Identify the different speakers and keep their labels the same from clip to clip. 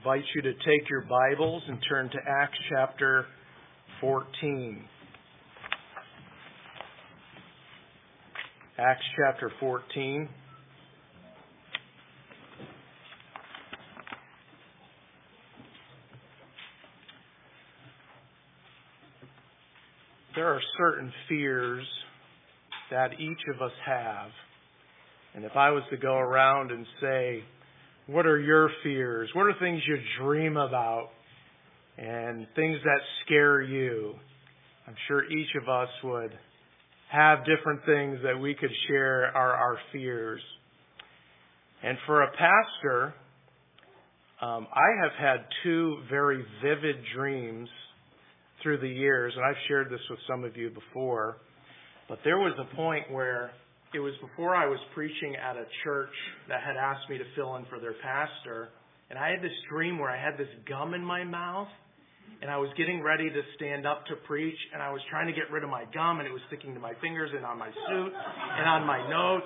Speaker 1: invite you to take your Bibles and turn to Acts chapter 14. Acts chapter 14. There are certain fears that each of us have. And if I was to go around and say, what are your fears? What are things you dream about? And things that scare you? I'm sure each of us would have different things that we could share our fears. And for a pastor, I have had two very vivid dreams through the years, and I've shared this with some of you before. But there was a point where it was before I was preaching at a church that had asked me to fill in for their pastor. And I had this dream where I had this gum in my mouth. And I was getting ready to stand up to preach. And I was trying to get rid of my gum. And it was sticking to my fingers and on my suit and on my notes.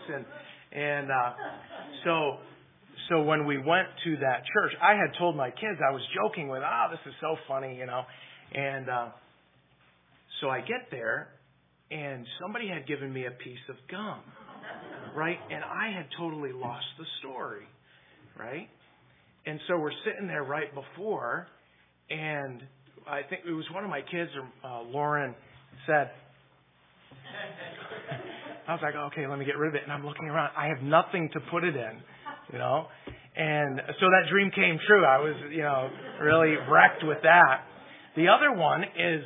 Speaker 1: So when we went to that church, I had told my kids, I was joking with, this is so funny, And so I get there. And somebody had given me a piece of gum, right? And I had totally lost the story, right? And so we're sitting there right before, and I think it was one of my kids, Lauren, said, I was like, okay, let me get rid of it. And I'm looking around. I have nothing to put it in, And so that dream came true. I was, really wrecked with that. The other one is,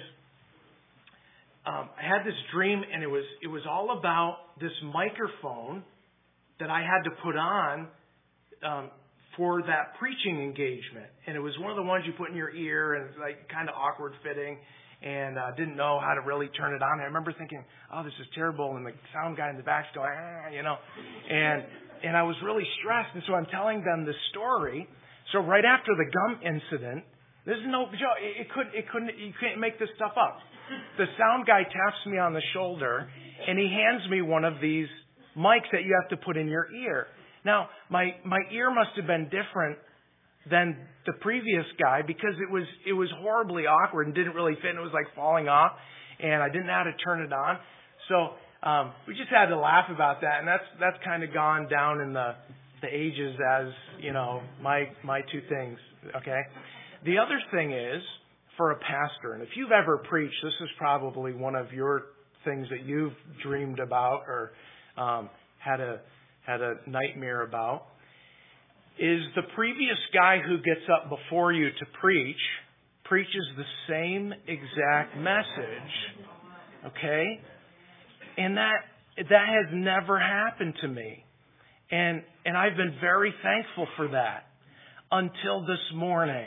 Speaker 1: I had this dream, and it was all about this microphone that I had to put on for that preaching engagement. And it was one of the ones you put in your ear, and it's like kind of awkward fitting, and didn't know how to really turn it on. I remember thinking, this is terrible, and the sound guy in the back's going, and I was really stressed. And so I'm telling them this story. So right after the gum incident, there's no joke. You can't make this stuff up. The sound guy taps me on the shoulder, and he hands me one of these mics that you have to put in your ear. Now, my ear must have been different than the previous guy because it was horribly awkward and didn't really fit, and it was like falling off, and I didn't know how to turn it on. So we just had to laugh about that, and that's kind of gone down in the ages as, my two things, okay? The other thing is, for a pastor, and if you've ever preached, this is probably one of your things that you've dreamed about or had a nightmare about, is the previous guy who gets up before you to preaches the same exact message, okay? And that has never happened to me. And I've been very thankful for that until this morning.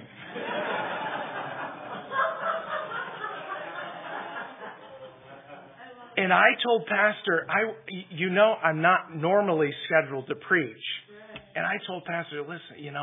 Speaker 1: And I told Pastor, I'm not normally scheduled to preach. And I told Pastor, listen,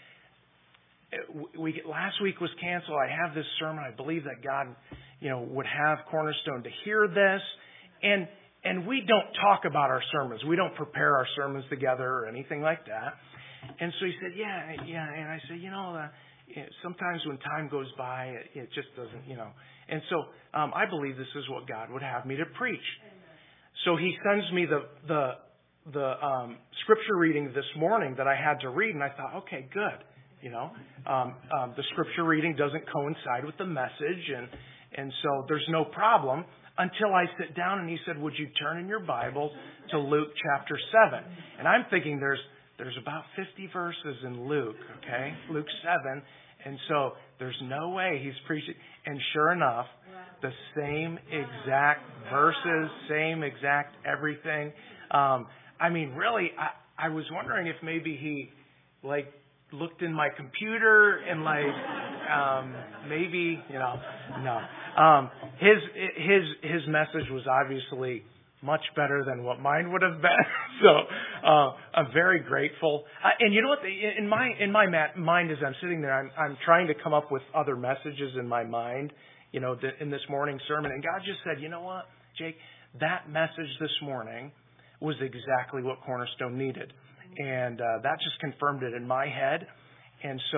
Speaker 1: last week was canceled. I have this sermon. I believe that God, would have Cornerstone to hear this. And we don't talk about our sermons. We don't prepare our sermons together or anything like that. And so he said, yeah. And I said, sometimes when time goes by, it just doesn't, And so I believe this is what God would have me to preach. So he sends me the scripture reading this morning that I had to read, and I thought, okay, good. The scripture reading doesn't coincide with the message, and so there's no problem until I sit down, and he said, would you turn in your Bible to Luke chapter 7? And I'm thinking there's about 50 verses in Luke, okay? Luke 7. And so there's no way he's preaching. And sure enough, the same exact verses, same exact everything. Really, I was wondering if maybe he, looked in my computer and, maybe, no. His message was obviously much better than what mine would have been. So I'm very grateful. And you know what? In my mind, as I'm sitting there, I'm trying to come up with other messages in my mind, in this morning's sermon. And God just said, you know what, Jake, that message this morning was exactly what Cornerstone needed. And that just confirmed it in my head. And so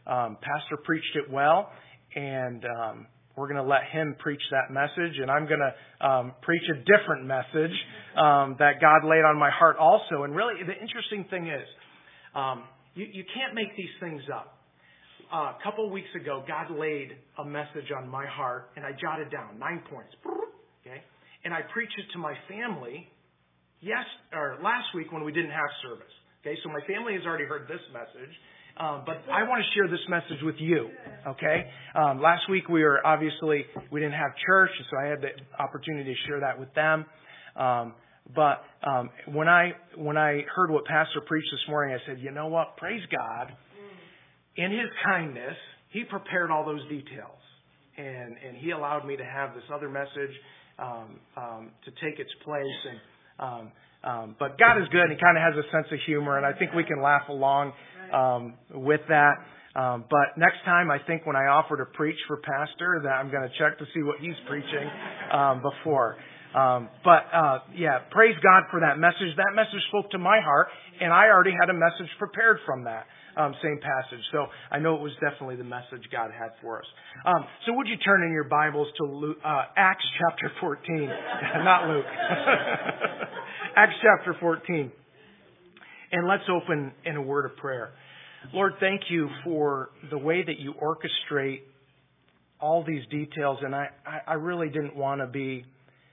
Speaker 1: Pastor preached it well, and we're going to let him preach that message, and I'm going to preach a different message that God laid on my heart also. And really, the interesting thing is, you can't make these things up. A couple of weeks ago, God laid a message on my heart, and I jotted down 9 points. Okay, and I preached it to my family last week when we didn't have service. Okay, so my family has already heard this message, but I want to share this message with you. Okay, last week we didn't have church, so I had the opportunity to share that with them. But when I heard what Pastor preached this morning, I said, you know what? Praise God. In His kindness, He prepared all those details, and He allowed me to have this other message to take its place. And but God is good, and He kind of has a sense of humor, and I think we can laugh along with that. But next time, I think when I offer to preach for Pastor, that I'm going to check to see what he's preaching before. Yeah, praise God for that message. That message spoke to my heart, and I already had a message prepared from that same passage. So I know it was definitely the message God had for us. So would you turn in your Bibles to Acts chapter 14, not Luke. Acts chapter 14. And let's open in a word of prayer. Lord, thank you for the way that you orchestrate all these details. And I really didn't want to be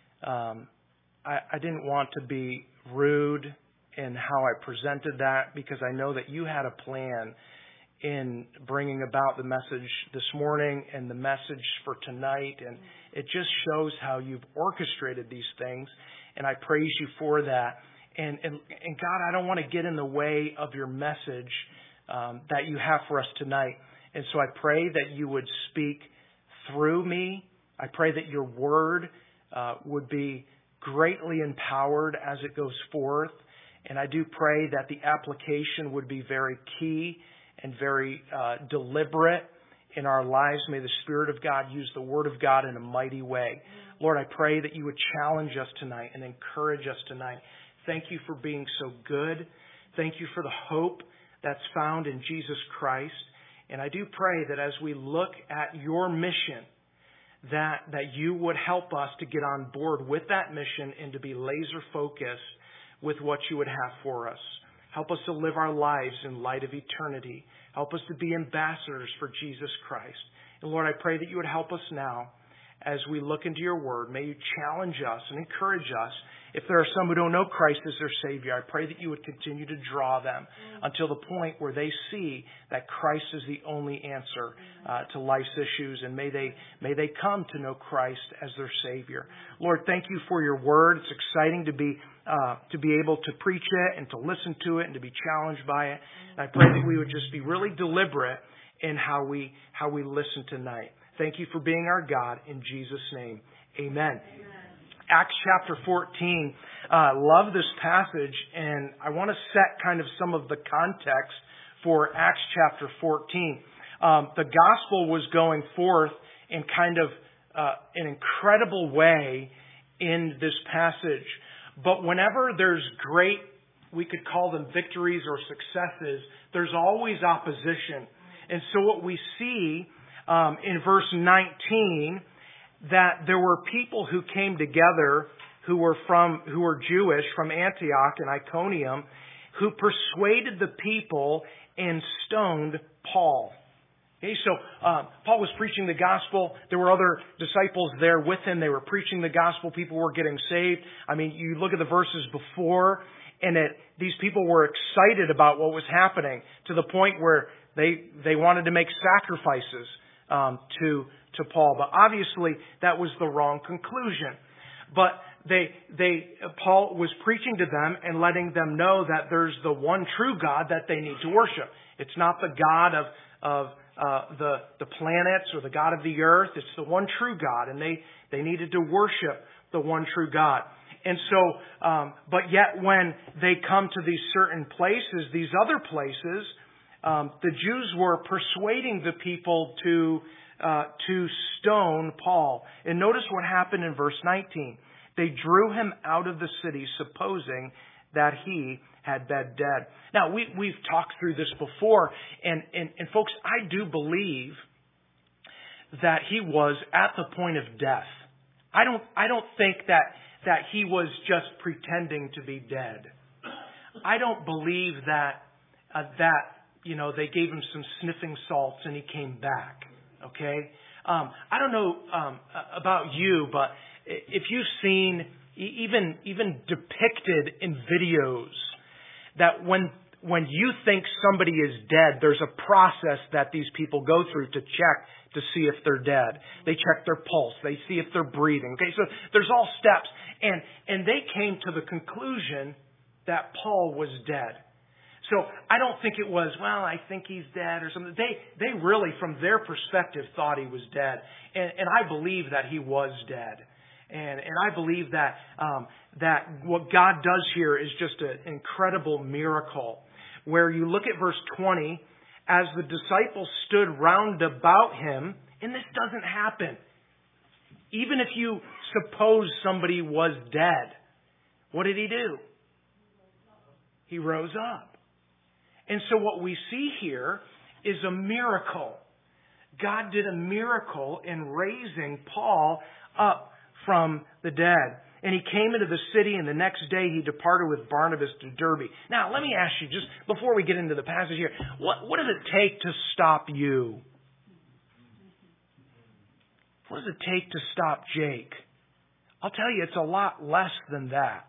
Speaker 1: I didn't want to be rude in how I presented that, because I know that you had a plan in bringing about the message this morning and the message for tonight. And it just shows how you've orchestrated these things. And I praise you for that. And God, I don't want to get in the way of your message that you have for us tonight. And so I pray that you would speak through me. I pray that your word would be greatly empowered as it goes forth. And I do pray that the application would be very key and very deliberate in our lives. May the Spirit of God use the Word of God in a mighty way. Lord, I pray that you would challenge us tonight and encourage us tonight. Thank you for being so good. Thank you for the hope that's found in Jesus Christ. And I do pray that as we look at your mission, that you would help us to get on board with that mission and to be laser focused with what you would have for us. Help us to live our lives in light of eternity. Help us to be ambassadors for Jesus Christ. And Lord, I pray that you would help us now as we look into your word. May you challenge us and encourage us. If there are some who don't know Christ as their Savior, I pray that you would continue to draw them until the point where they see that Christ is the only answer to life's issues, and may they come to know Christ as their Savior. Lord, thank you for your word. It's exciting to be able to preach it and to listen to it and to be challenged by it. And I pray that we would just be really deliberate in how we listen tonight. Thank you for being our God. In Jesus' name, amen. Acts chapter 14. Love this passage, and I want to set kind of some of the context for Acts chapter 14. The gospel was going forth in kind of an incredible way in this passage. But whenever there's great, we could call them victories or successes, there's always opposition. And so what we see in verse 19, that there were people who came together who were Jewish from Antioch and Iconium, who persuaded the people and stoned Paul. Okay, so Paul was preaching the gospel. There were other disciples there with him. They were preaching the gospel. People were getting saved. I mean, you look at the verses before, and these people were excited about what was happening to the point where they wanted to make sacrifices to Paul. But obviously, that was the wrong conclusion. But Paul was preaching to them and letting them know that there's the one true God that they need to worship. It's not the God of the planets or the God of the earth. It's the one true God, and they needed to worship the one true God. And so, but yet when they come to these certain places, these other places, the Jews were persuading the people to stone Paul. And notice what happened in verse 19. They drew him out of the city, supposing that he had been dead. Now, we've talked through this before, and folks, I do believe that he was at the point of death. I don't think that he was just pretending to be dead. I don't believe that they gave him some sniffing salts and he came back. Okay? I don't know about you, but if you've seen even depicted in videos that when you think somebody is dead, there's a process that these people go through to check to see if they're dead. They check their pulse. They see if they're breathing. Okay, so there's all steps. And they came to the conclusion that Paul was dead. So I don't think it was, well, I think he's dead or something. They really, from their perspective, thought he was dead. And I believe that he was dead. And I believe that what God does here is just an incredible miracle. Where you look at verse 20, as the disciples stood round about him, and this doesn't happen. Even if you suppose somebody was dead, what did he do? He rose up. And so what we see here is a miracle. God did a miracle in raising Paul up from the dead. And he came into the city, and the next day he departed with Barnabas to Derbe. Now, let me ask you, just before we get into the passage here, what does it take to stop you? What does it take to stop Jake? I'll tell you, it's a lot less than that.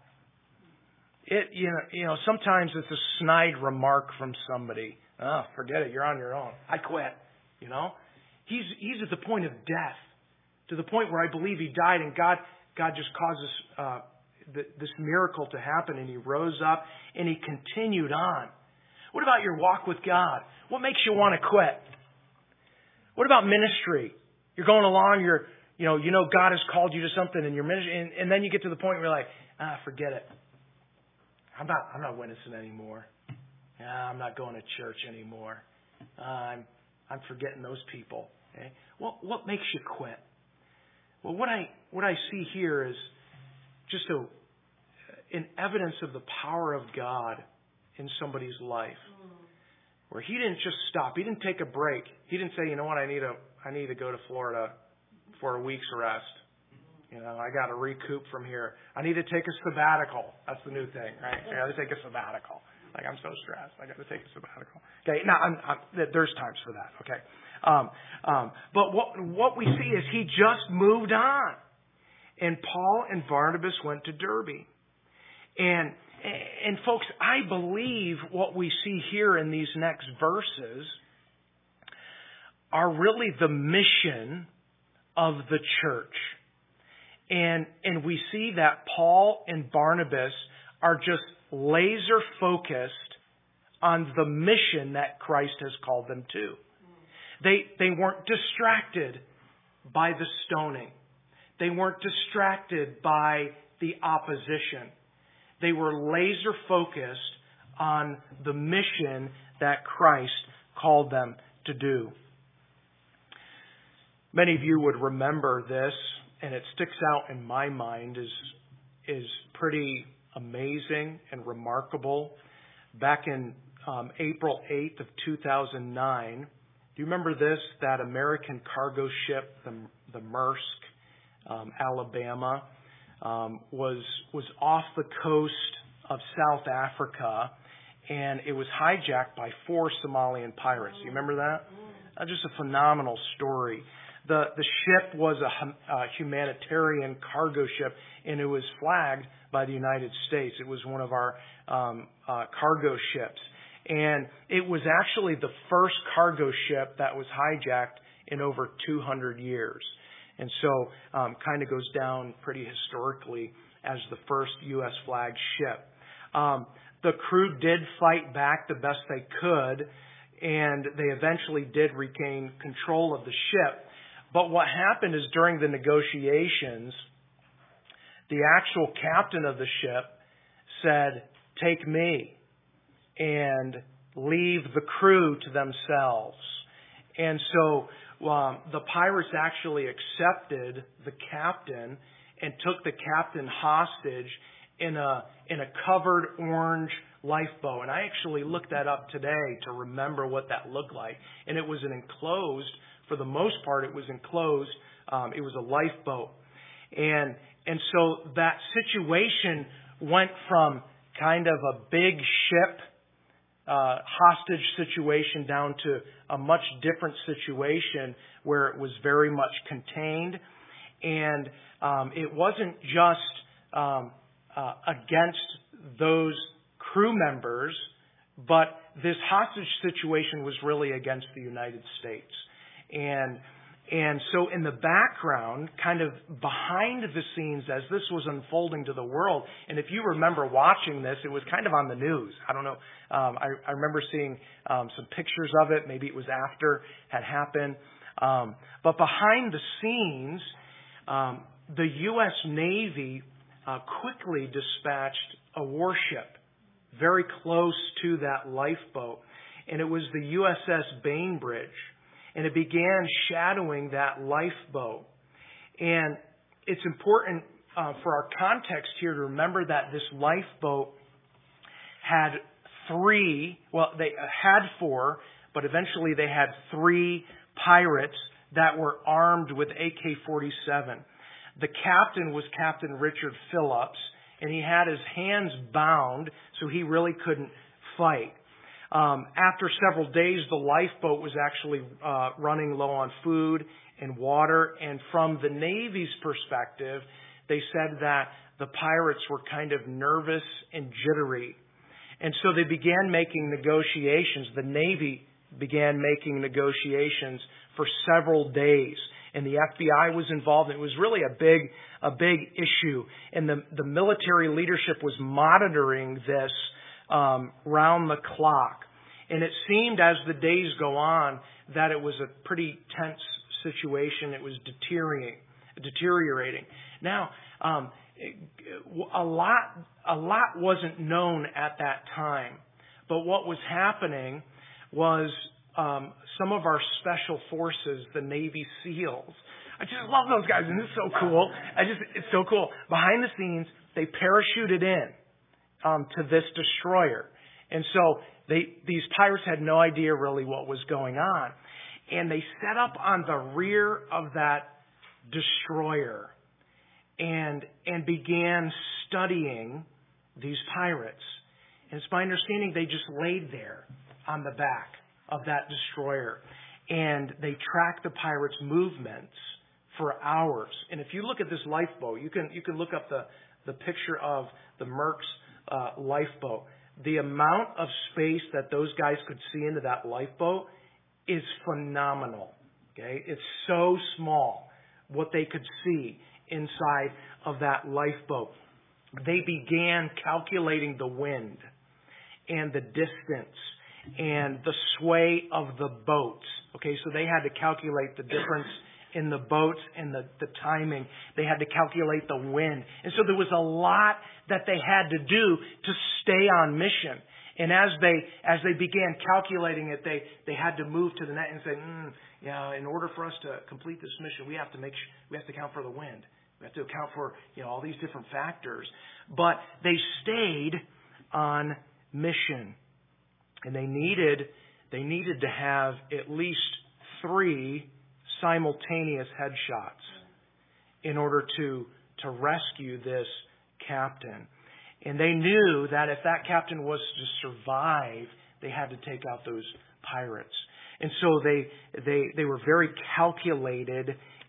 Speaker 1: Sometimes it's a snide remark from somebody. Oh, forget it, you're on your own. I quit. He's at the point of death, to the point where I believe he died, and God just causes this miracle to happen, and he rose up and he continued on. What about your walk with God? What makes you want to quit? What about ministry? You're going along, God has called you to something in your ministry, and then you get to the point where you're like, forget it. I'm not witnessing anymore. I'm not going to church anymore. I'm forgetting those people. Okay? What makes you quit? Well, what I see here is just an evidence of the power of God in somebody's life, where he didn't just stop. He didn't take a break. He didn't say, you know what, I need to go to Florida for a week's rest. I got to recoup from here. I need to take a sabbatical. That's the new thing, right? I got to take a sabbatical. Like, I'm so stressed. I got to take a sabbatical. Okay, now there's times for that. Okay, but what we see is he just moved on, and Paul and Barnabas went to Derbe, and folks, I believe what we see here in these next verses are really the mission of the church. And we see that Paul and Barnabas are just laser focused on the mission that Christ has called them to. They weren't distracted by the stoning. They weren't distracted by the opposition. They were laser focused on the mission that Christ called them to do. Many of you would remember this, and it sticks out in my mind is pretty amazing and remarkable. Back in April 8th of 2009, do you remember this? That American cargo ship, the Maersk, Alabama, was off the coast of South Africa, and it was hijacked by 4 Somalian pirates. Do you remember that? Just a phenomenal story. The ship was a humanitarian cargo ship, and it was flagged by the United States. It was one of our cargo ships. And it was actually the first cargo ship that was hijacked in over 200 years. And so kind of goes down pretty historically as the first U.S. flagged ship. The crew did fight back the best they could, and they eventually did regain control of the ship. But what happened is during the negotiations, the actual captain of the ship said, "Take me," and leave the crew to themselves. And so the pirates actually accepted the captain and took the captain hostage in a covered orange lifeboat. And I actually looked that up today to remember what that looked like. And it was an enclosed, for the most part, it was enclosed. It was a lifeboat. And so that situation went from kind of a big ship, hostage situation down to a much different situation where it was very much contained. And it wasn't just against those crew members, but this hostage situation was really against the United States. And so in the background, kind of behind the scenes as this was unfolding to the world, and if you remember watching this, it was kind of on the news. I don't know. I remember seeing some pictures of it. Maybe it was after it had happened. But behind the scenes, the U.S. Navy quickly dispatched a warship very close to that lifeboat, and it was the USS Bainbridge. And it began shadowing that lifeboat. And it's important for our context here to remember that this lifeboat had they had 4, but eventually they had 3 pirates that were armed with AK-47. The captain was Captain Richard Phillips, and he had his hands bound, so he really couldn't fight. After several days, the lifeboat was actually running low on food and water. And from the Navy's perspective, they said that the pirates were kind of nervous and jittery. And so they began making negotiations. The Navy began making negotiations for several days. And the FBI was involved. It was really a big issue. And the military leadership was monitoring this round the clock. And it seemed as the days go on that it was a pretty tense situation. It was deteriorating. Now, a lot wasn't known at that time. But what was happening was some of our special forces, the Navy SEALs. I just love those guys, and it's so cool. It's so cool. Behind the scenes, they parachuted in to this destroyer. And so these pirates had no idea really what was going on. And they set up on the rear of that destroyer and began studying these pirates. And it's my understanding they just laid there on the back of that destroyer. And they tracked the pirates' movements for hours. And if you look at this lifeboat, you can look up the picture of the Merck's lifeboat. The amount of space that those guys could see into that lifeboat is phenomenal. Okay? It's so small what they could see inside of that lifeboat. They began calculating the wind and the distance and the sway of the boats. Okay, so they had to calculate the difference in the boats and the timing. They had to calculate the wind. And so there was a lot that they had to do to stay on mission. And as they began calculating it, they had to move to the net and say, in order for us to complete this mission, we have to account for the wind. We have to account for all these different factors. But they stayed on mission. And they needed to have at least 3 simultaneous headshots in order to rescue this captain. And they knew that if that captain was to survive, they had to take out those pirates. And so they were very calculated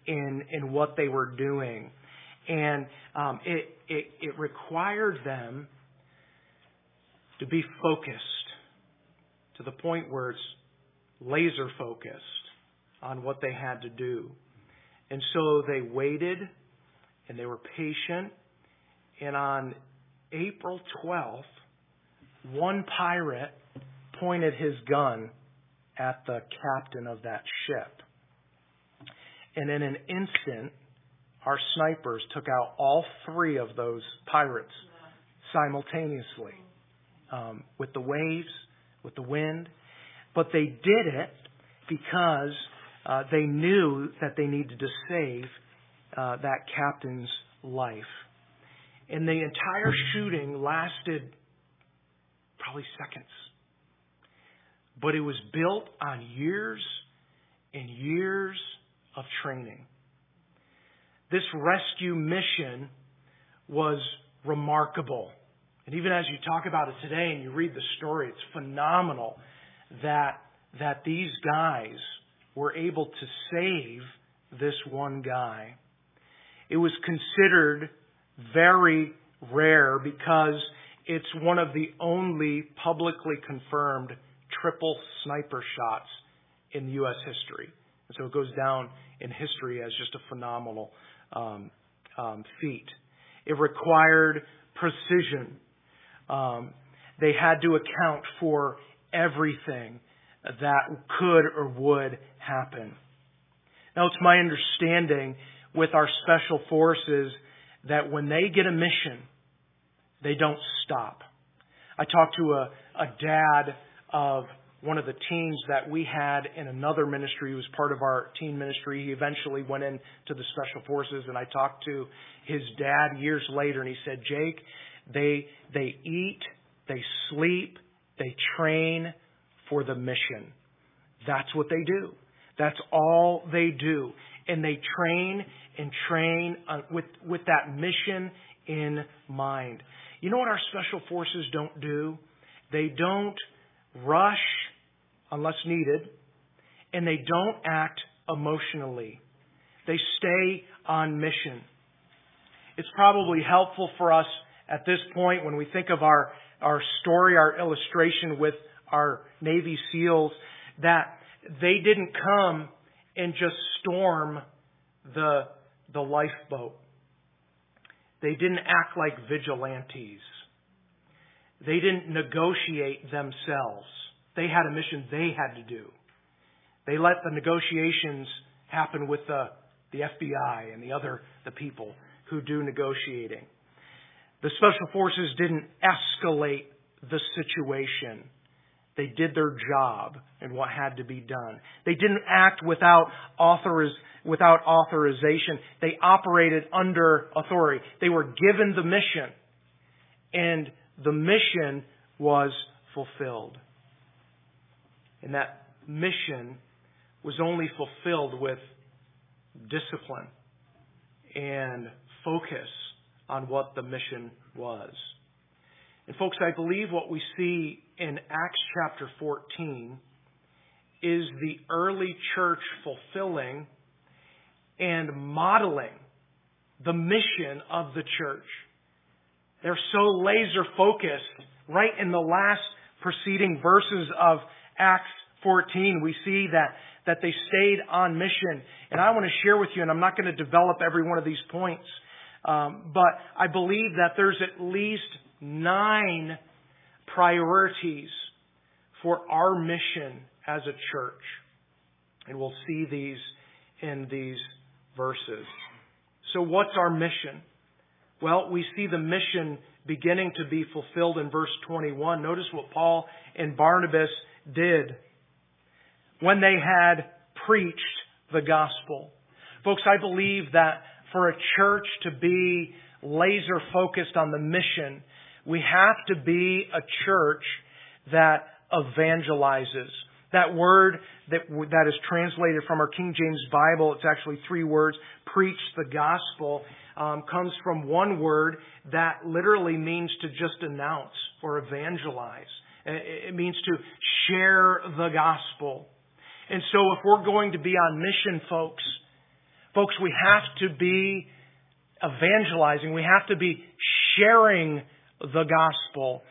Speaker 1: in what they were doing. And it required them to be focused to the point where it's laser focused on what they had to do. And so they waited and they were patient. And on April 12th, one pirate pointed his gun at the captain of that ship. And in an instant, our snipers took out all 3 of those pirates simultaneously, with the waves, with the wind. But they did it because they knew that they needed to save that captain's life. And the entire shooting lasted probably seconds. But it was built on years and years of training. This rescue mission was remarkable. And even as you talk about it today and you read the story, it's phenomenal that these guys were able to save this one guy. It was considered very rare because it's one of the only publicly confirmed triple sniper shots in U.S. history. And so it goes down in history as just a phenomenal feat. It required precision. They had to account for everything that could or would happen. Now, it's my understanding with our special forces that when they get a mission, they don't stop. I talked to a dad of one of the teens that we had in another ministry. He was part of our teen ministry. He eventually went into the special forces, and I talked to his dad years later, and he said, Jake, they eat, they sleep, they train for the mission. That's what they do. That's all they do. And they train and train with that mission in mind. You know what our special forces don't do? They don't rush unless needed, and they don't act emotionally. They stay on mission. It's probably helpful for us at this point when we think of our story, our illustration with our Navy SEALs, that they didn't come and just storm the lifeboat. They didn't act like vigilantes. They didn't negotiate themselves. They had a mission they had to do. They let the negotiations happen with the FBI and the people who do negotiating. The Special Forces didn't escalate the situation. They did their job and what had to be done. They didn't act without authorization. They operated under authority. They were given the mission, and the mission was fulfilled. And that mission was only fulfilled with discipline and focus on what the mission was. And folks, I believe what we see in Acts chapter 14 is the early church fulfilling and modeling the mission of the church. They're so laser focused. Right in the last preceding verses of Acts 14, we see that they stayed on mission. And I want to share with you, and I'm not going to develop every one of these points, but I believe that there's at least 9 priorities for our mission as a church. And we'll see these in these verses. So what's our mission? Well, we see the mission beginning to be fulfilled in verse 21. Notice what Paul and Barnabas did when they had preached the gospel. Folks, I believe that for a church to be laser focused on the mission, we have to be a church that evangelizes. That word that is translated from our King James Bible, it's actually 3 words, preach the gospel, comes from one word that literally means to just announce or evangelize. It means to share the gospel. And so if we're going to be on mission, folks, we have to be evangelizing. We have to be sharing the gospel.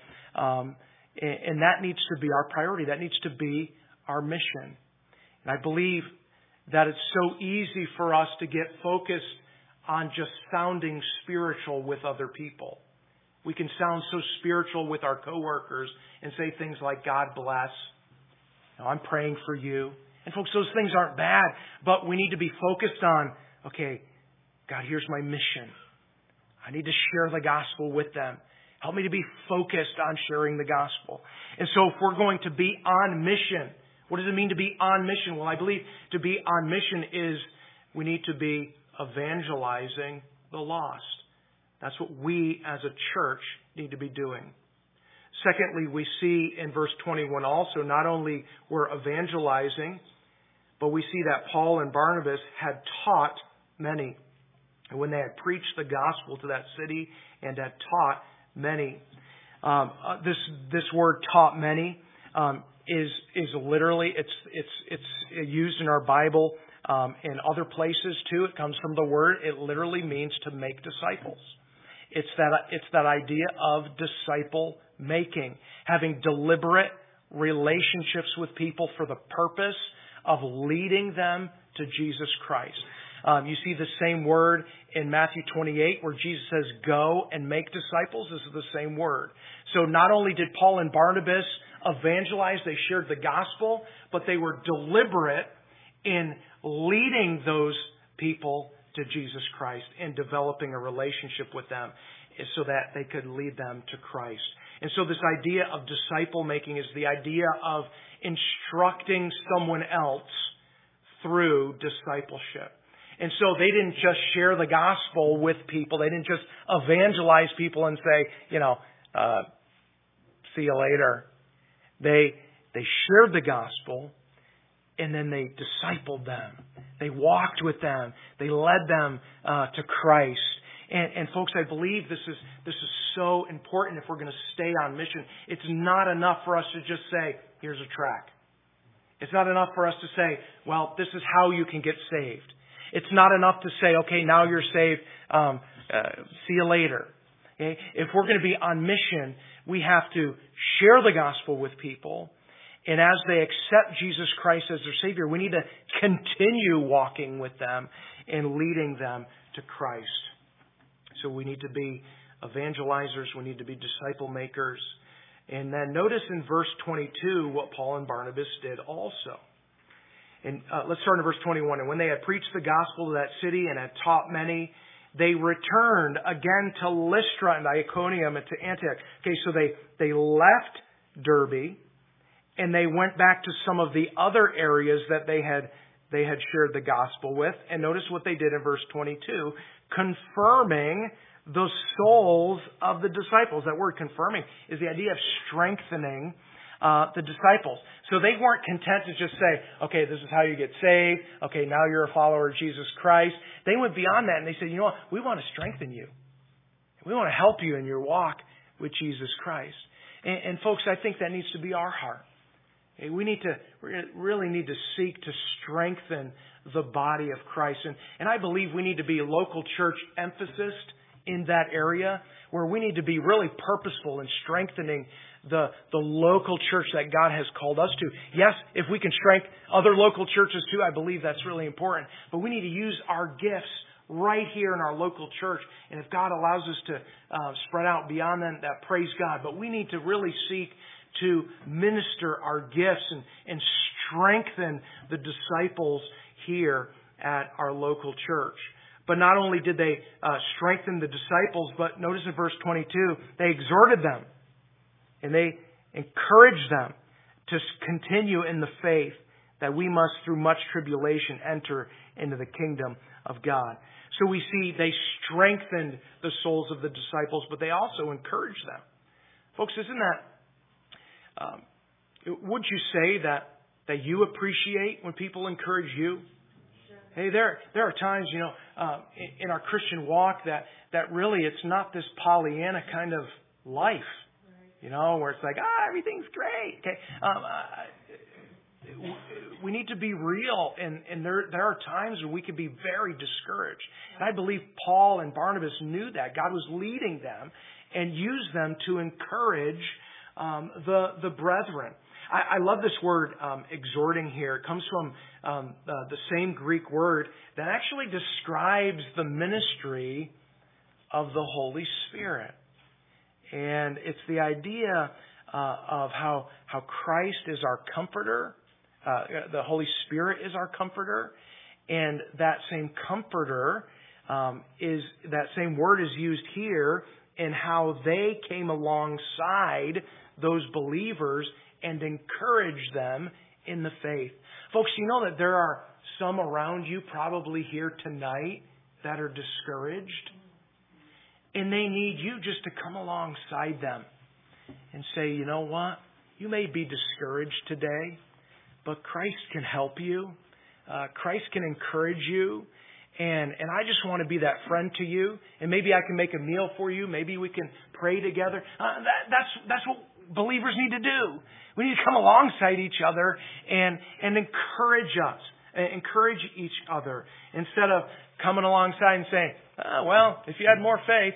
Speaker 1: And that needs to be our priority. That needs to be our mission. And I believe that it's so easy for us to get focused on just sounding spiritual with other people. We can sound so spiritual with our coworkers and say things like, God bless. I'm praying for you. And folks, those things aren't bad, but we need to be focused on, okay, God, here's my mission. I need to share the gospel with them. Help me to be focused on sharing the gospel. And so if we're going to be on mission, what does it mean to be on mission? Well, I believe to be on mission is we need to be evangelizing the lost. That's what we as a church need to be doing. Secondly, we see in verse 21 also, not only were evangelizing, but we see that Paul and Barnabas had taught many. And when they had preached the gospel to that city and had taught many. This word "taught many" is literally it's used in our Bible in other places too. It comes from the word. It literally means to make disciples. It's that idea of disciple making, having deliberate relationships with people for the purpose of leading them to Jesus Christ. You see the same word in Matthew 28 where Jesus says, "Go and make disciples." This is the same word. So not only did Paul and Barnabas evangelize, they shared the gospel, but they were deliberate in leading those people to Jesus Christ and developing a relationship with them so that they could lead them to Christ. And so this idea of disciple making is the idea of instructing someone else through discipleship. And so they didn't just share the gospel with people. They didn't just evangelize people and say, see you later. They shared the gospel and then they discipled them. They walked with them. They led them to Christ. And folks, I believe this is so important if we're going to stay on mission. It's not enough for us to just say, here's a track. It's not enough for us to say, well, this is how you can get saved. It's not enough to say, okay, now you're saved. See you later. Okay? If we're going to be on mission, we have to share the gospel with people. And as they accept Jesus Christ as their Savior, we need to continue walking with them and leading them to Christ. So we need to be evangelizers. We need to be disciple makers. And then notice in verse 22 what Paul and Barnabas did also. And let's start in verse 21. And when they had preached the gospel to that city and had taught many, they returned again to Lystra and Iconium and to Antioch. Okay, so they left Derbe and they went back to some of the other areas that they had shared the gospel with. And notice what they did in verse 22, confirming the souls of the disciples. That word confirming is the idea of strengthening the disciples. So they weren't content to just say, okay, this is how you get saved. Okay, now you're a follower of Jesus Christ. They went beyond that and they said, you know what? We want to strengthen you. We want to help you in your walk with Jesus Christ. And folks, I think that needs to be our heart. We really need to seek to strengthen the body of Christ. And I believe we need to be local church emphasis in that area where we need to be really purposeful in strengthening the local church that God has called us to. Yes, if we can strengthen other local churches too, I believe that's really important. But we need to use our gifts right here in our local church. And if God allows us to spread out beyond that, praise God. But we need to really seek to minister our gifts and strengthen the disciples here at our local church. But not only did they strengthen the disciples, but notice in verse 22, they exhorted them and they encouraged them to continue in the faith that we must, through much tribulation, enter into the kingdom of God. So we see they strengthened the souls of the disciples, but they also encouraged them. Folks, isn't that would you say that you appreciate when people encourage you? Sure. Hey, there are times, in our Christian walk that really it's not this Pollyanna kind of life, right. Where it's like, everything's great. Okay, we need to be real, and there are times when we can be very discouraged. And I believe Paul and Barnabas knew that God was leading them and used them to encourage the brethren. I love this word exhorting here. It comes from the same Greek word that actually describes the ministry of the Holy Spirit. And it's the idea of how Christ is our comforter. The Holy Spirit is our comforter. And that same comforter that same word is used here in how they came alongside those believers and encouraged them in the faith. Folks, you know that there are some around you probably here tonight that are discouraged. And they need you just to come alongside them and say, you know what? You may be discouraged today, but Christ can help you. Christ can encourage you. And I just want to be that friend to you. And maybe I can make a meal for you. Maybe we can pray together. That's what believers need to do. We need to come alongside each other and encourage us. Encourage each other. Instead of coming alongside and saying, oh, well, if you had more faith.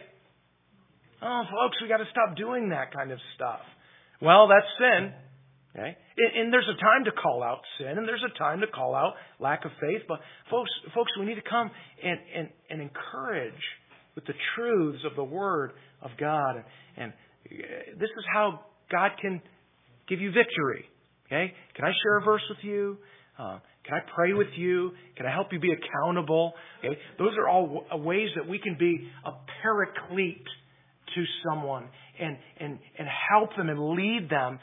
Speaker 1: Oh, folks, we got to stop doing that kind of stuff. Well, that's sin. Okay? And there's a time to call out sin, and there's a time to call out lack of faith. But folks, we need to come and encourage with the truths of the Word of God. And this is how God can give you victory. Okay? Can I share a verse with you? Can I pray with you? Can I help you be accountable? Okay? Those are all ways that we can be a paraclete to someone and help them and lead them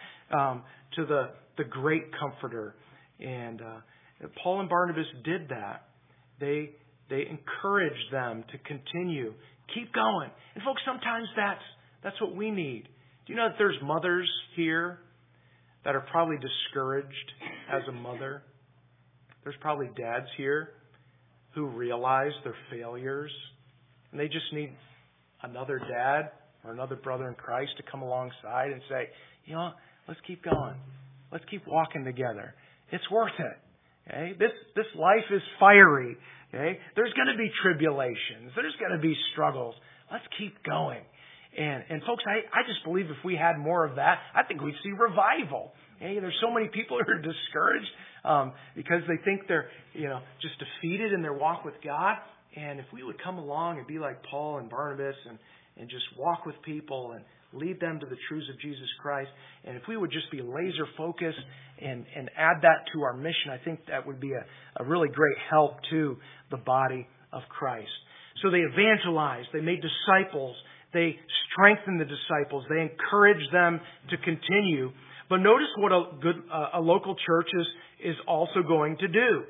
Speaker 1: to the great Comforter. And Paul and Barnabas did that. They encouraged them to continue. Keep going. And folks, sometimes that's what we need. Do you know that there's mothers here that are probably discouraged as a mother? There's probably dads here who realize their failures, and they just need another dad or another brother in Christ to come alongside and say, you know, let's keep going. Let's keep walking together. It's worth it. Okay? This life is fiery. Okay? There's going to be tribulations. There's going to be struggles. Let's keep going. And folks, I just believe if we had more of that, I think we'd see revival. Okay? There's so many people who are discouraged because they think they're, just defeated in their walk with God. And if we would come along and be like Paul and Barnabas and just walk with people and lead them to the truths of Jesus Christ, and if we would just be laser focused and add that to our mission, I think that would be a really great help to the body of Christ. So they evangelized, they made disciples, they strengthened the disciples, they encouraged them to continue. But notice what a local church is also going to do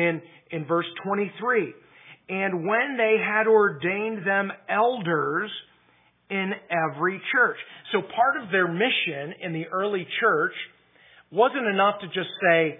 Speaker 1: in verse 23. And when they had ordained them elders in every church. So part of their mission in the early church wasn't enough to just say,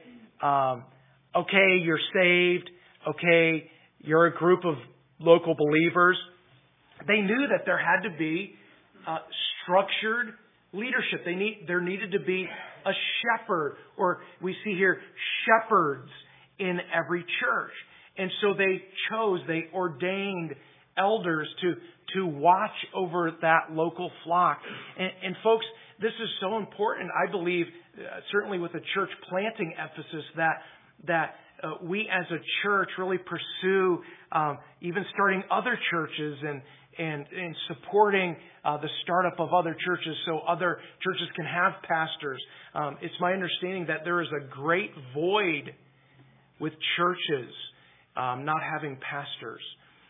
Speaker 1: okay, you're saved. Okay, you're a group of local believers. They knew that there had to be structured leadership. There needed to be a shepherd, or we see here shepherds in every church. And so they ordained elders to watch over that local flock. And folks, this is so important. I believe, certainly with a church planting emphasis, that we as a church really pursue even starting other churches and supporting the startup of other churches so other churches can have pastors. It's my understanding that there is a great void with churches not having pastors.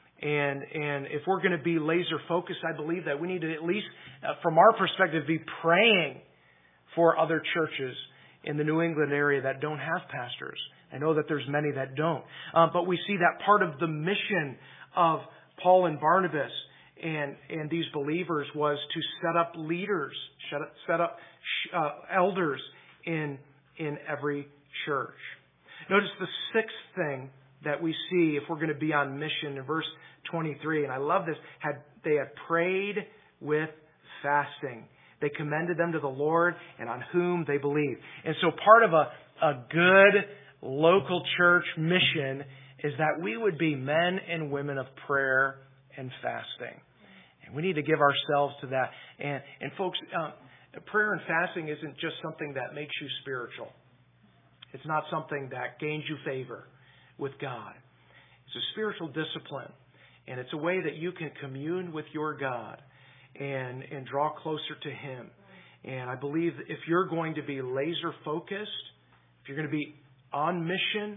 Speaker 1: And if we're going to be laser focused, I believe that we need to, at least from our perspective, be praying for other churches in the New England area that don't have pastors. I know that there's many that don't. But we see that part of the mission of Paul and Barnabas and these believers was to set up leaders, set up elders in every church. Notice the sixth thing that we see if we're going to be on mission in verse 23, and I love this, they had prayed with fasting. They commended them to the Lord and on whom they believed. And so part of a good local church mission is that we would be men and women of prayer and fasting. And we need to give ourselves to that. And folks, prayer and fasting isn't just something that makes you spiritual. It's not something that gains you favor with God. It's a spiritual discipline. And it's a way that you can commune with your God and draw closer to Him. And I believe if you're going to be laser focused, if you're going to be on mission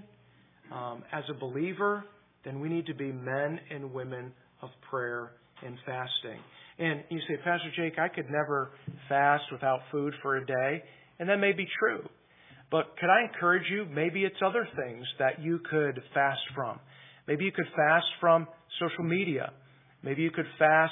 Speaker 1: as a believer, then we need to be men and women of prayer and fasting. And you say, Pastor Jake, I could never fast without food for a day. And that may be true. But could I encourage you, maybe it's other things that you could fast from. Maybe you could fast from social media. Maybe you could fast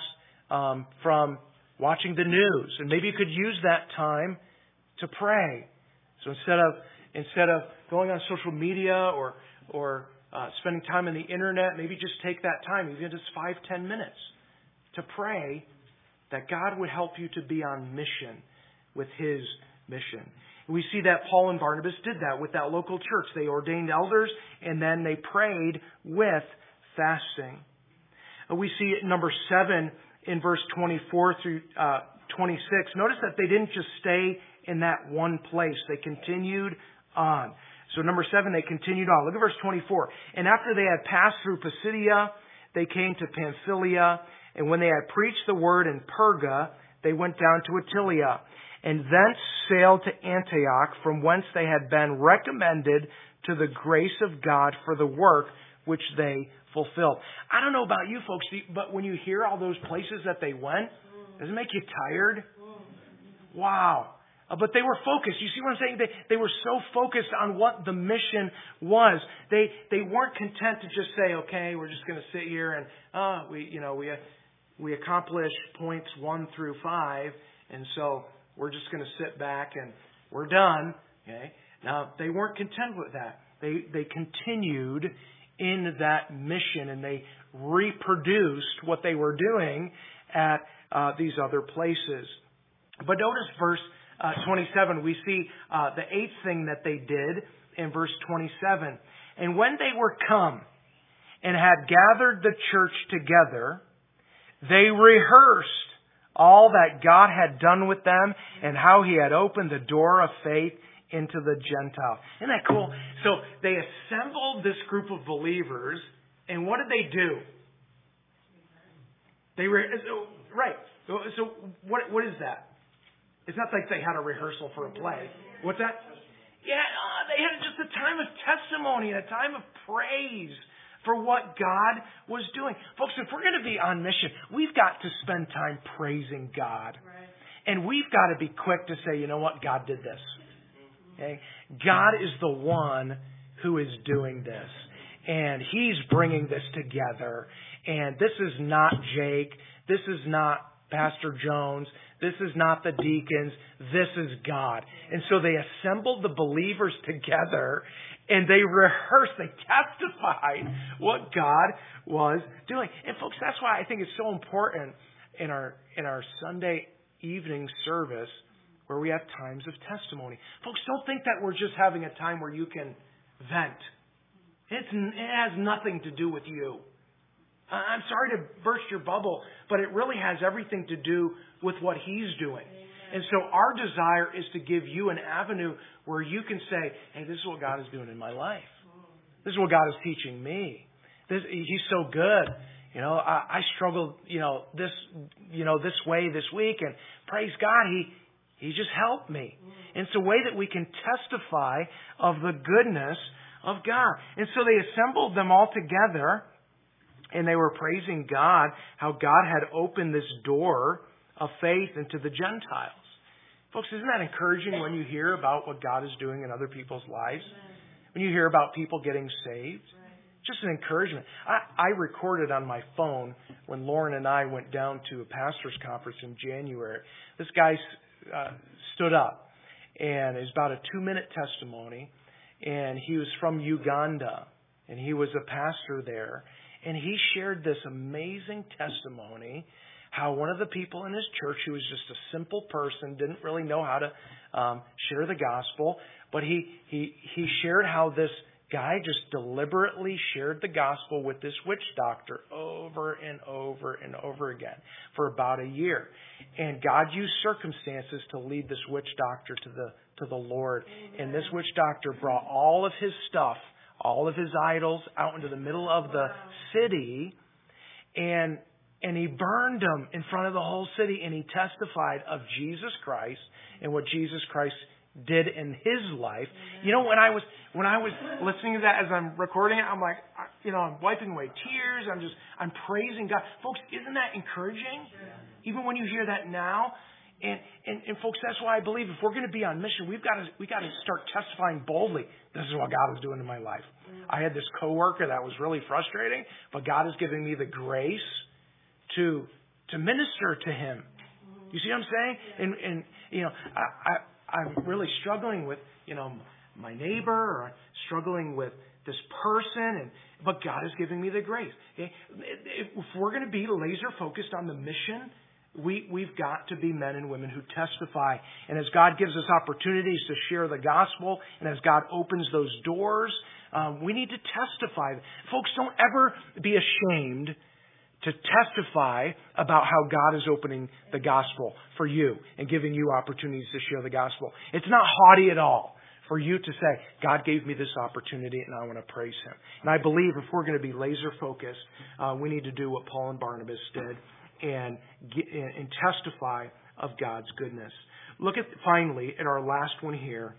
Speaker 1: from watching the news. And maybe you could use that time to pray. So instead of going on social media or spending time on the internet, maybe just take that time, even just 5-10 minutes, to pray that God would help you to be on mission with His mission. We see that Paul and Barnabas did that with that local church. They ordained elders and then they prayed with fasting. We see at number 7 in verse 24 through 26. Notice that they didn't just stay in that one place. They continued on. So number 7, they continued on. Look at verse 24. And after they had passed through Pisidia, they came to Pamphylia. And when they had preached the word in Perga, they went down to Attalia, and thence sailed to Antioch, from whence they had been recommended to the grace of God for the work which they fulfilled. I don't know about you folks, but when you hear all those places that they went, does it make you tired? Wow. But they were focused. You see what I'm saying? They were so focused on what the mission was. They weren't content to just say, okay, we're just going to sit here and we accomplished points 1 through 5, and so we're just going to sit back and we're done. Okay. Now they weren't content with that. They continued in that mission and they reproduced what they were doing at these other places. But notice verse 27, we see the 8th thing that they did in verse 27. And when they were come and had gathered the church together, they rehearsed all that God had done with them and how He had opened the door of faith into the Gentile. Isn't that cool? So they assembled this group of believers, and what did they do? Right. So what is that? It's not like they had a rehearsal for a play. What's that? Yeah, they had just a time of testimony, a time of praise for what God was doing. Folks, if we're going to be on mission, we've got to spend time praising God. Right. And we've got to be quick to say, you know what? God did this. Okay? God is the one who is doing this. And He's bringing this together. And this is not Jake. This is not Pastor Jones. This is not the deacons. This is God. And so they assembled the believers together and they rehearsed, they testified what God was doing. And folks, that's why I think it's so important in our Sunday evening service where we have times of testimony. Folks, don't think that we're just having a time where you can vent. It has nothing to do with you. I'm sorry to burst your bubble, but it really has everything to do with what He's doing. Amen. And so our desire is to give you an avenue where you can say, hey, this is what God is doing in my life. This is what God is teaching me. He's so good. I struggled, this way this week, and praise God, He just helped me. And it's a way that we can testify of the goodness of God. And so they assembled them all together, and they were praising God, how God had opened this door of faith into the Gentiles. Folks, isn't that encouraging when you hear about what God is doing in other people's lives? When you hear about people getting saved? Just an encouragement. I recorded on my phone when Lauren and I went down to a pastor's conference in January. This guy stood up, and it was about a 2-minute testimony, and he was from Uganda, and he was a pastor there. And he shared this amazing testimony, how one of the people in his church, who was just a simple person, didn't really know how to share the gospel, but he shared how this guy just deliberately shared the gospel with this witch doctor over and over and over again for about a year. And God used circumstances to lead this witch doctor to the Lord. And this witch doctor brought all of his stuff, all of his idols, out into the middle of the city, and he burned them in front of the whole city, and he testified of Jesus Christ and what Jesus Christ did in His life. You know, when I was listening to that as I'm recording it, I'm like, I'm wiping away tears. I'm praising God. Folks, isn't that encouraging? Even when you hear that now. And folks, that's why I believe if we're going to be on mission, we got to start testifying boldly. This is what God is doing in my life. I had this coworker that was really frustrating, but God is giving me the grace to to minister to him. You see what I'm saying? And you know, I'm really struggling with, you know, my neighbor, or I'm struggling with this person, but God is giving me the grace. Okay? If we're going to be laser focused on the mission, we've got to be men and women who testify. And as God gives us opportunities to share the gospel, and as God opens those doors, we need to testify. Folks, don't ever be ashamed to testify about how God is opening the gospel for you and giving you opportunities to share the gospel. It's not haughty at all for you to say, God gave me this opportunity and I want to praise Him. And I believe if we're going to be laser focused, we need to do what Paul and Barnabas did and testify of God's goodness. Look at, finally, at our last one here.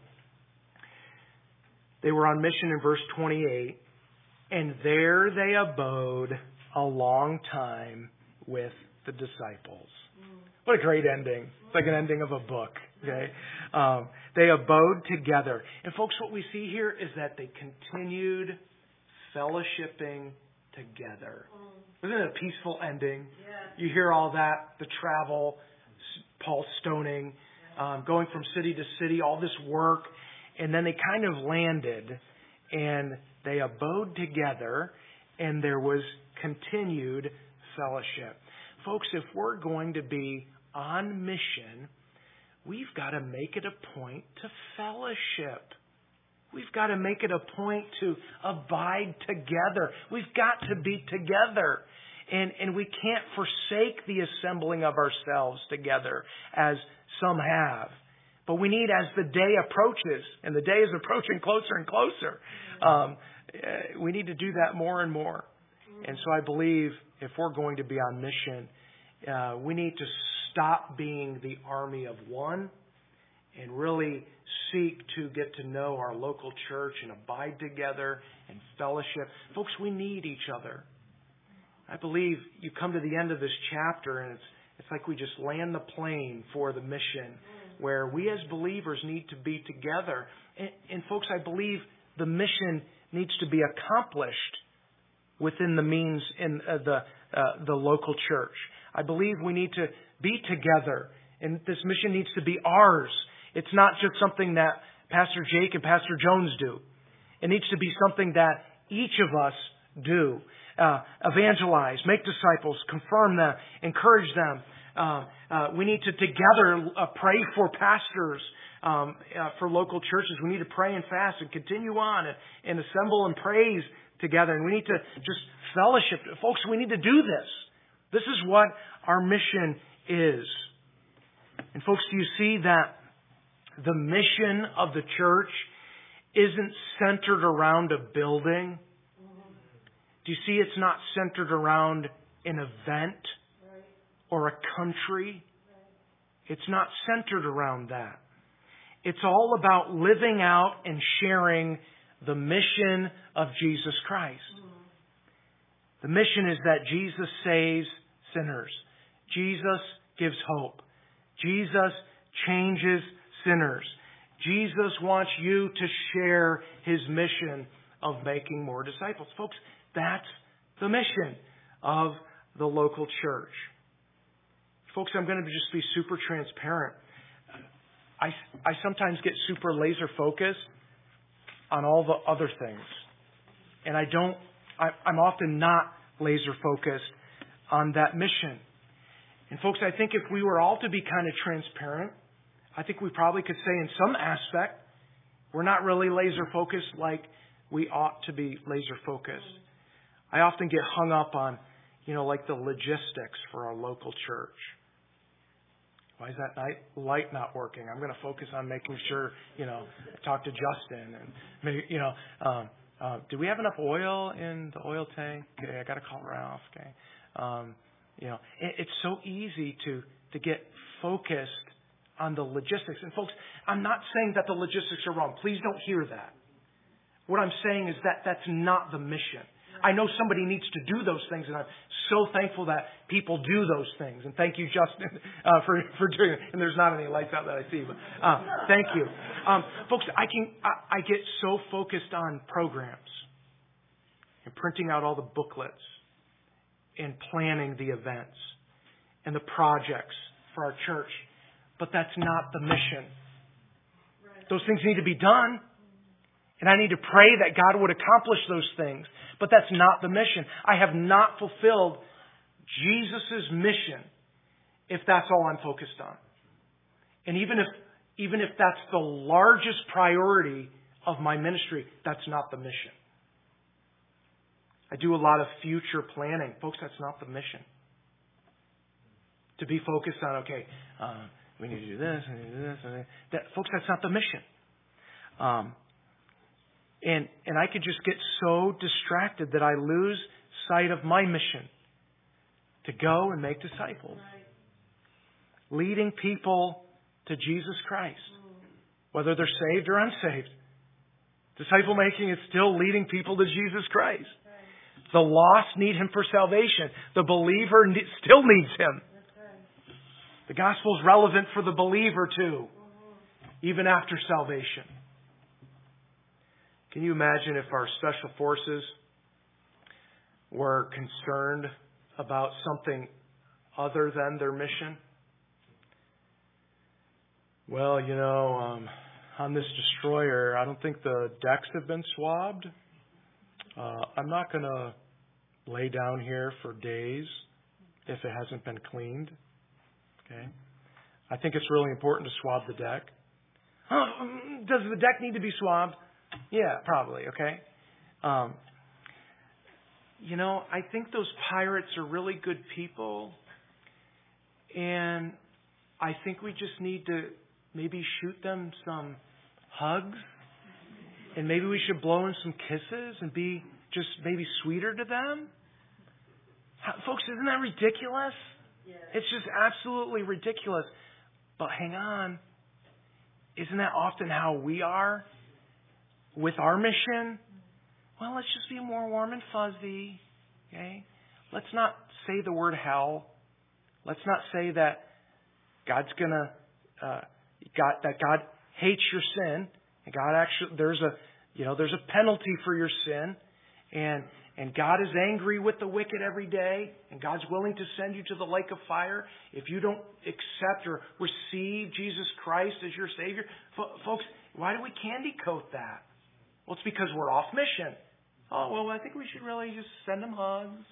Speaker 1: They were on mission in verse 28, and there they abode a long time with the disciples. What a great ending. It's like an ending of a book. Okay, they abode together. And folks, what we see here is that they continued fellowshipping together. Isn't it a peaceful ending? Yeah. You hear all that, the travel, Paul stoning, going from city to city, all this work. And then they kind of landed and they abode together and there was continued fellowship. Folks, if we're going to be on mission, we've got to make it a point to fellowship. We've got to make it a point to abide together. We've got to be together. And we can't forsake the assembling of ourselves together as some have. But we need, as the day approaches, and the day is approaching closer and closer, we need to do that more and more. And so I believe if we're going to be on mission, we need to stop being the army of one and really seek to get to know our local church and abide together and fellowship. Folks, we need each other. I believe you come to the end of this chapter and it's like we just land the plane for the mission where we as believers need to be together. And folks, I believe the mission needs to be accomplished within the means in the local church. I believe we need to be together, and this mission needs to be ours. It's not just something that Pastor Jake and Pastor Jones do. It needs to be something that each of us do. Evangelize, make disciples, confirm them, encourage them. We need to together pray for pastors, for local churches. We need to pray and fast and continue on and assemble and praise together. And we need to just fellowship. Folks, we need to do this. This is what our mission is. And folks, do you see that the mission of the church isn't centered around a building? Do you see it's not centered around an event or a country? It's not centered around that. It's all about living out and sharing the mission of Jesus Christ. The mission is that Jesus saves sinners. Jesus gives hope. Jesus changes sinners. Jesus wants you to share His mission of making more disciples. Folks, that's the mission of the local church. Folks, I'm going to just be super transparent. I sometimes get super laser focused on all the other things. And I'm often not laser focused on that mission. And folks, I think if we were all to be kind of transparent, I think we probably could say in some aspect, we're not really laser focused like we ought to be laser focused. I often get hung up on, like the logistics for our local church. Why is that light not working? I'm going to focus on making sure, talk to Justin and maybe, do we have enough oil in the oil tank? Okay, I got to call Ralph. Okay, it's so easy to get focused on the logistics. And folks, I'm not saying that the logistics are wrong. Please don't hear that. What I'm saying is that that's not the mission. I know somebody needs to do those things, and I'm so thankful that people do those things. And thank you, Justin, for doing it. And there's not any lights out that I see, but thank you, folks. I get so focused on programs and printing out all the booklets and planning the events and the projects for our church. But that's not the mission. Those things need to be done. And I need to pray that God would accomplish those things. But that's not the mission. I have not fulfilled Jesus' mission if that's all I'm focused on. And even if that's the largest priority of my ministry, that's not the mission. I do a lot of future planning. Folks, that's not the mission. To be focused on, we need to do this, we need to do this. Folks, that's not the mission. And I could just get so distracted that I lose sight of my mission to go and make disciples. Right. Leading people to Jesus Christ, whether they're saved or unsaved. Disciple making is still leading people to Jesus Christ. Right. The lost need Him for salvation. The believer still needs Him. Right. The gospel is relevant for the believer too, even after salvation. Can you imagine if our special forces were concerned about something other than their mission? Well, on this destroyer, I don't think the decks have been swabbed. I'm not going to lay down here for days if it hasn't been cleaned. Okay? I think it's really important to swab the deck. Does the deck need to be swabbed? Yeah, probably, okay? I think those pirates are really good people. And I think we just need to maybe shoot them some hugs. And maybe we should blow in some kisses and be just maybe sweeter to them. Folks, isn't that ridiculous? Yeah. It's just absolutely ridiculous. But hang on. Isn't that often how we are? With our mission, well, let's just be more warm and fuzzy. Okay? Let's not say the word hell. Let's not say that God's gonna that God hates your sin. And God actually there's a penalty for your sin, and God is angry with the wicked every day, and God's willing to send you to the lake of fire if you don't accept or receive Jesus Christ as your Savior. Folks, why do we candy coat that? Well, it's because we're off mission. Oh, well, I think we should really just send them hugs.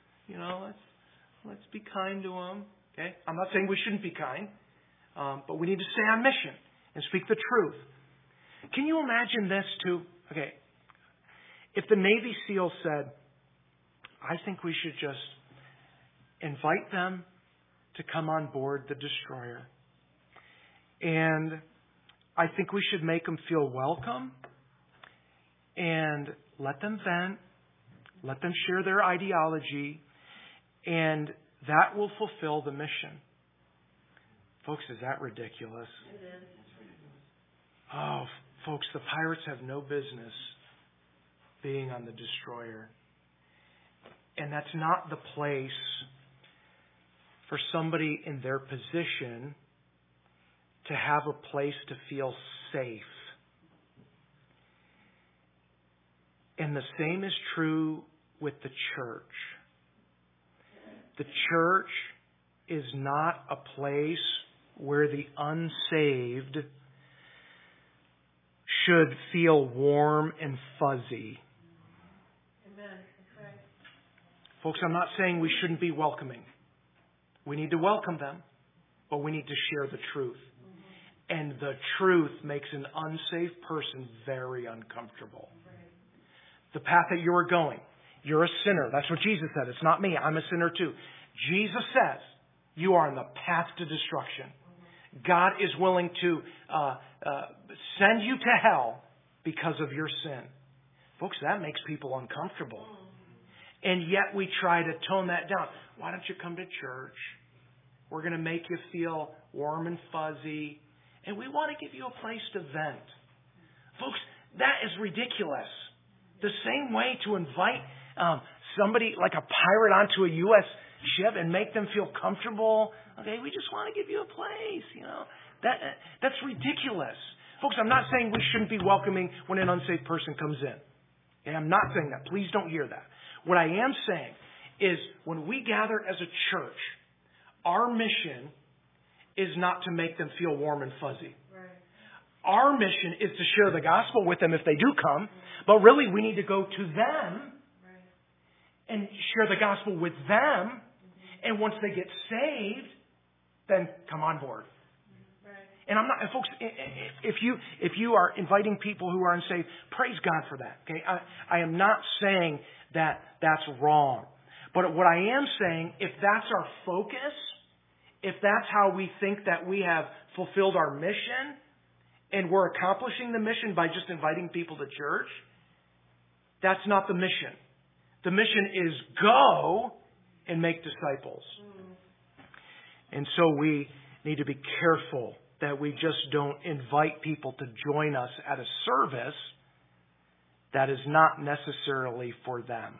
Speaker 1: Let's be kind to them. Okay? I'm not saying we shouldn't be kind, but we need to stay on mission and speak the truth. Can you imagine this too? Okay. If the Navy SEAL said, I think we should just invite them to come on board the destroyer. And I think we should make them feel welcome. And let them vent, let them share their ideology, and that will fulfill the mission. Folks, is that ridiculous? It is. Oh, folks, the pirates have no business being on the destroyer. And that's not the place for somebody in their position to have a place to feel safe. And the same is true with the church. The church is not a place where the unsaved should feel warm and fuzzy. Amen. Okay. Folks, I'm not saying we shouldn't be welcoming. We need to welcome them, but we need to share the truth. Mm-hmm. And the truth makes an unsaved person very uncomfortable. The path that you are going. You're a sinner. That's what Jesus said. It's not me. I'm a sinner too. Jesus says you are on the path to destruction. God is willing to send you to hell because of your sin. Folks, that makes people uncomfortable. And yet we try to tone that down. Why don't you come to church? We're going to make you feel warm and fuzzy. And we want to give you a place to vent. Folks, that is ridiculous. The same way to invite somebody like a pirate onto a U.S. ship and make them feel comfortable. Okay, we just want to give you a place, That's ridiculous. Folks, I'm not saying we shouldn't be welcoming when an unsaved person comes in. Okay, I'm not saying that. Please don't hear that. What I am saying is when we gather as a church, Our mission is not to make them feel warm and fuzzy.
Speaker 2: Right.
Speaker 1: Our mission is to share the gospel with them if they do come. But really, we need to go to them and share the gospel with them. And once they get saved, then come on board. And I'm not, and folks, if you are inviting people who are unsaved, praise God for that. Okay, I am not saying that that's wrong, but what I am saying, if that's our focus, if that's how we think that we have fulfilled our mission, and we're accomplishing the mission by just inviting people to church, that's not the mission. The mission is go and make disciples. And so we need to be careful that we just don't invite people to join us at a service that is not necessarily for them.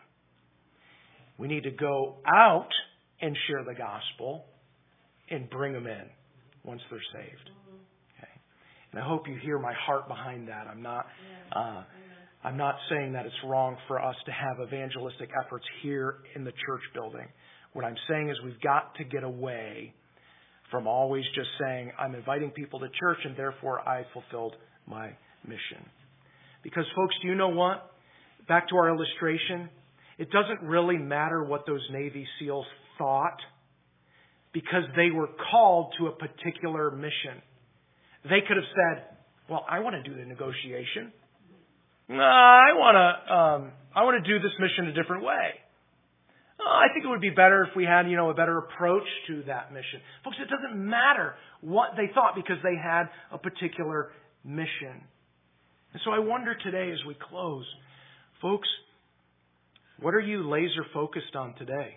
Speaker 1: We need to go out and share the gospel and bring them in once they're saved. Okay. And I hope you hear my heart behind that. I'm not saying that it's wrong for us to have evangelistic efforts here in the church building. What I'm saying is we've got to get away from always just saying, I'm inviting people to church and therefore I fulfilled my mission. Because folks, do you know what? Back to our illustration, it doesn't really matter what those Navy SEALs thought because they were called to a particular mission. They could have said, well, I want to do the negotiation. I want to do this mission a different way. I think it would be better if we had, a better approach to that mission. Folks, it doesn't matter what they thought because they had a particular mission. And so I wonder today as we close, folks, what are you laser focused on today?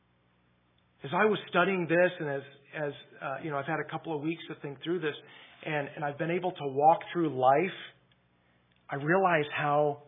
Speaker 1: As I was studying this and as I've had a couple of weeks to think through this and I've been able to walk through life, I realize how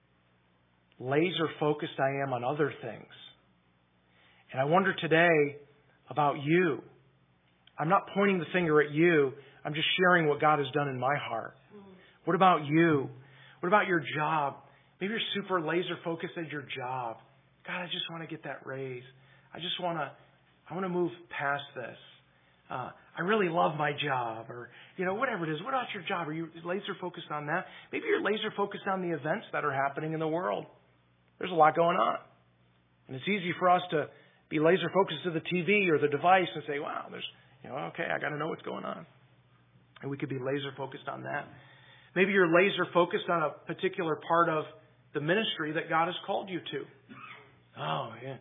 Speaker 1: laser focused I am on other things. And I wonder today about you. I'm not pointing the finger at you. I'm just sharing what God has done in my heart. What about you? What about your job? Maybe you're super laser focused at your job. God, I just want to get that raise. I want to move past this. I really love my job, or whatever it is. What about your job? Are you laser focused on that? Maybe you're laser focused on the events that are happening in the world. There's a lot going on, and it's easy for us to be laser focused to the TV or the device and say, "Wow, there's okay, I got to know what's going on," and we could be laser focused on that. Maybe you're laser focused on a particular part of the ministry that God has called you to. Oh yeah,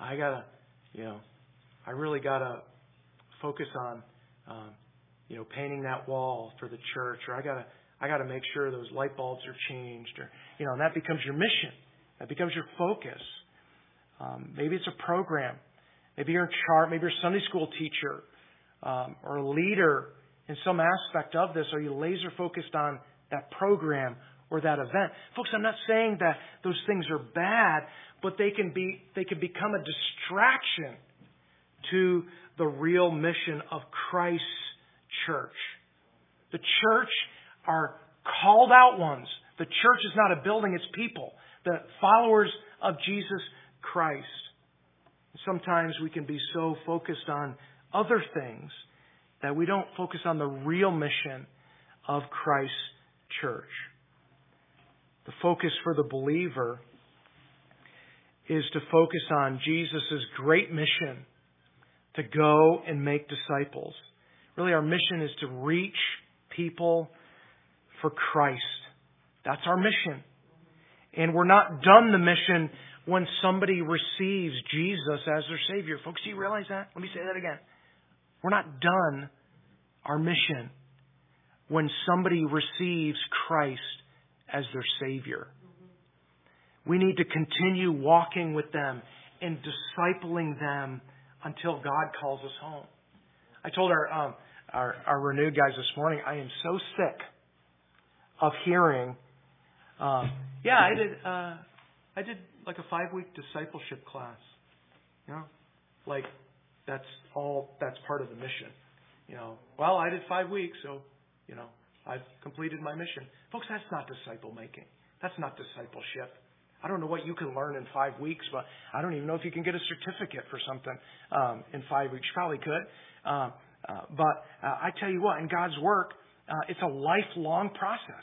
Speaker 1: I really gotta focus on, painting that wall for the church, or I gotta make sure those light bulbs are changed, or and that becomes your mission. That becomes your focus. Maybe it's a program. Maybe you're in charge. Maybe you're a Sunday school teacher or a leader in some aspect of this. Are you laser focused on that program or that event? Folks, I'm not saying that those things are bad, but they can become a distraction to the real mission of Christ's church. The church are called out ones. The church is not a building, it's people. The followers of Jesus Christ. Sometimes we can be so focused on other things that we don't focus on the real mission of Christ's church. The focus for the believer is to focus on Jesus' great mission to go and make disciples. Really, our mission is to reach people for Christ. That's our mission. And we're not done the mission when somebody receives Jesus as their Savior. Folks, do you realize that? Let me say that again. We're not done our mission when somebody receives Christ as their Savior. We need to continue walking with them and discipling them until God calls us home. I told our renewed guys this morning, I am so sick of hearing, I did like a 5-week discipleship class. Like that's part of the mission. Well, I did 5 weeks, so, I've completed my mission. Folks, that's not disciple making. That's not discipleship. I don't know what you can learn in 5 weeks, but I don't even know if you can get a certificate for something in 5 weeks. You probably could. But I tell you what, in God's work, it's a lifelong process.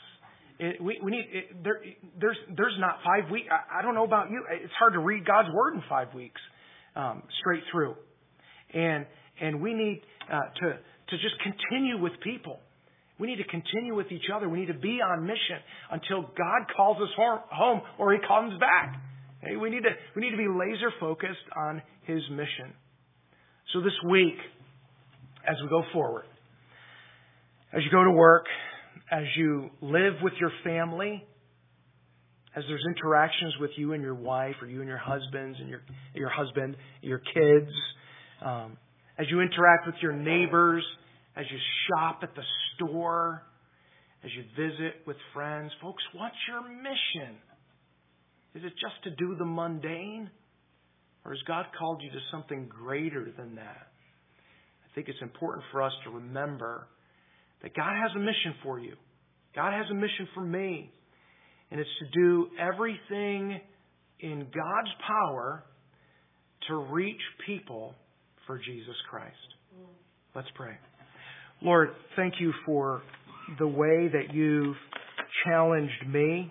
Speaker 1: There's not 5 weeks. I don't know about you. It's hard to read God's Word in 5 weeks straight through. And we need to just continue with people. We need to continue with each other. We need to be on mission until God calls us home or He comes back. Okay? We need to be laser focused on His mission. So this week, as we go forward, as you go to work, as you live with your family, as there's interactions with you and your wife, or you and your husbands and your husband, your kids, as you interact with your neighbors, as you shop at the store, as you visit with friends. Folks, what's your mission? Is it just to do the mundane? Or has God called you to something greater than that? I think it's important for us to remember that God has a mission for you. God has a mission for me. And it's to do everything in God's power to reach people for Jesus Christ. Let's pray. Lord, thank you for the way that you've challenged me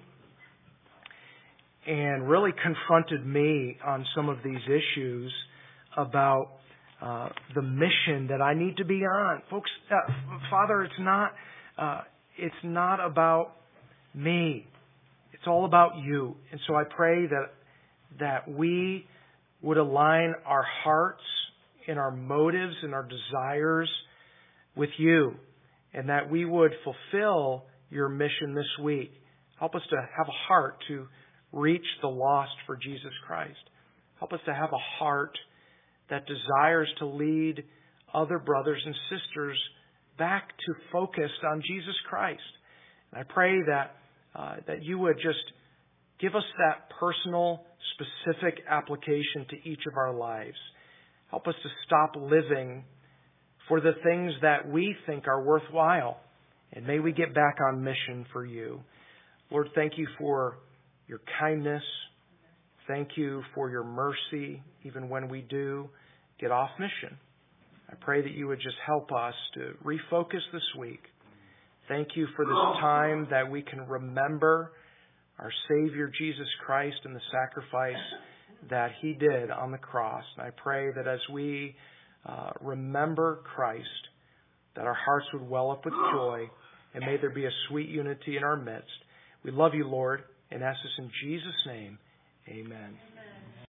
Speaker 1: and really confronted me on some of these issues about the mission that I need to be on. Folks, Father, it's not about me. It's all about you. And so I pray that we would align our hearts and our motives and our desires with you, and that we would fulfill your mission this week. Help us to have a heart to reach the lost for Jesus Christ. Help us to have a heart that desires to lead other brothers and sisters back to focused on Jesus Christ. And I pray that you would just give us that personal, specific application to each of our lives. Help us to stop living for the things that we think are worthwhile. And may we get back on mission for you. Lord, thank you for your kindness. Thank you for your mercy, even when we do get off mission. I pray that you would just help us to refocus this week. Thank you for this time that we can remember our Savior Jesus Christ and the sacrifice that He did on the cross. And I pray that as we remember Christ, that our hearts would well up with joy, and may there be a sweet unity in our midst. We love you, Lord, and ask this in Jesus' name. Amen.